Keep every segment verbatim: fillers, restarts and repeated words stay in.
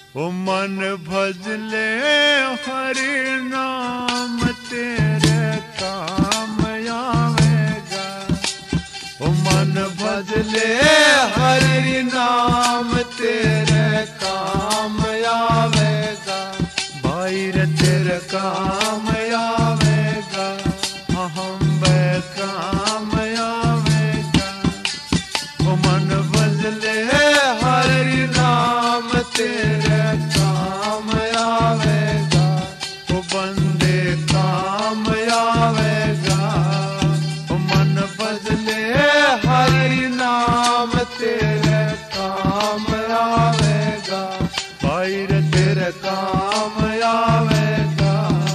ओ मन भजले हरि नाम तेरे काम आवेगा। ओ मन भजले हरि नाम तेरे काम आवेगा। भाई रे तेरे काम आवेगा, हम बे काम आवेगा। ओ मन भजले हरि नाम तेरे काम आवेगा। ओ बंदे काम आवेगा। ओ मन भजले हरि नाम तेरे काम आवेगा। भाई रे तेरे काम आवेगा।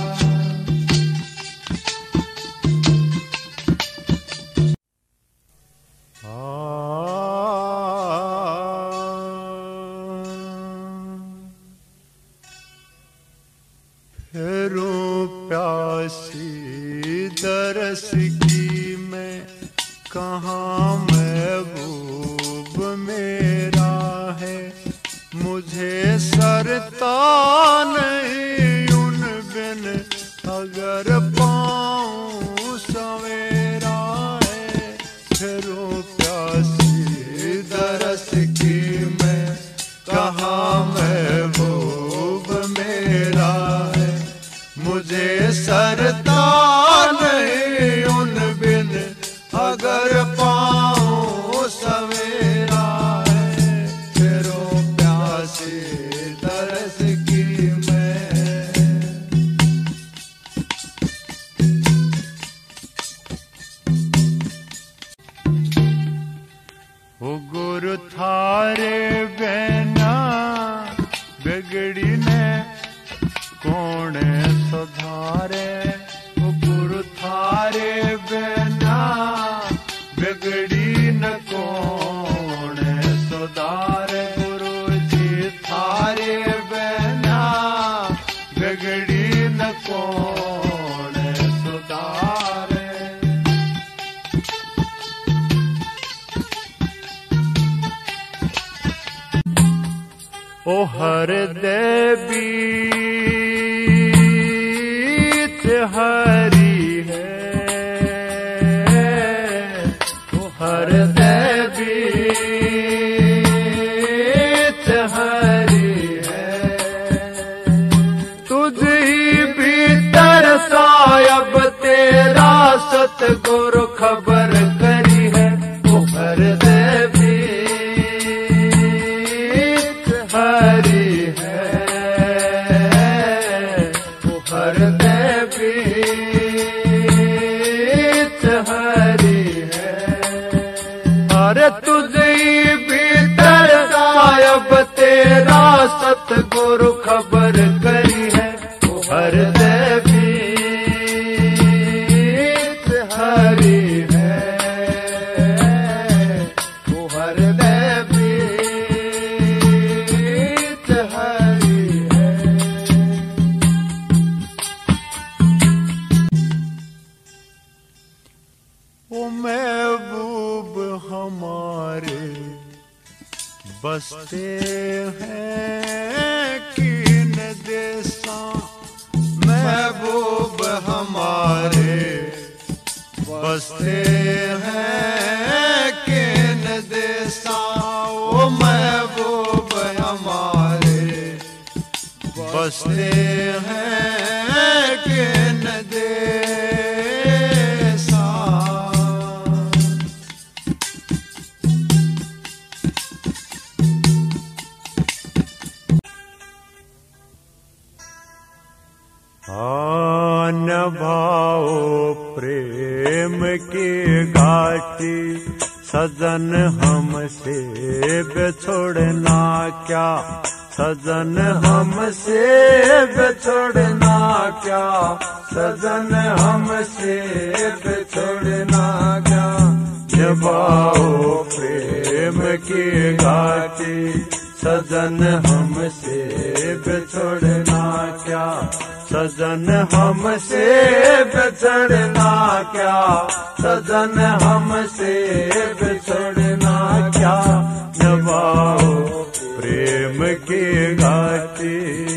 फेरूं प्यासी दरस की मैं, कहाँ महबूब मेरा है। मुझे सरता नहीं उन बिन, अगर पाऊं सवेरा है। फेरूं प्यासी दरस की मैं, कहाँ महबूब मेरा है। मुझे सरता नहीं उन बिन, अगर पाऊं सवेरा है। फेरूं प्यासी दरस की मैं। ओ गुरु थारे बिना बिगड़ी ने कौन सुधारे। ओ गुरु थारे बिना बिगड़ी न कौन सुधारे। गुरु जी थारे बिना बिगड़ी न कौन सुधारे। ओ हृदय बीच हरि है। ओ हृदय बीच हरि है। तुझ ही भीतर सायब तेरा सतगुरु खबर करी है। ओ हृदय हरि है। ओ हृदय बीच हरि है। अरे तुझे भीतर गायब तेरा सतगुरु खबर करी है। ओ हृदय बीच हरि है। ओ हृदय महबूब हमारे बसते हैं किन देसा। महबूब हमारे बसते हैं किन देसा। ओ महबूब हमारे बसते हैं किन देसा। नभाओ प्रेम की घाटी, सजन हमसे बिछोड़ना क्या। सजन हमसे बिछोड़ना क्या। सजन हमसे बिछोड़ना क्या। नभाओ प्रेम की घाटी, सजन हमसे बिछोड़ना क्या। सजन हमसे बिछड़ना क्या। सजन हमसे बिछड़ना क्या। नभाओ प्रेम की घाटी।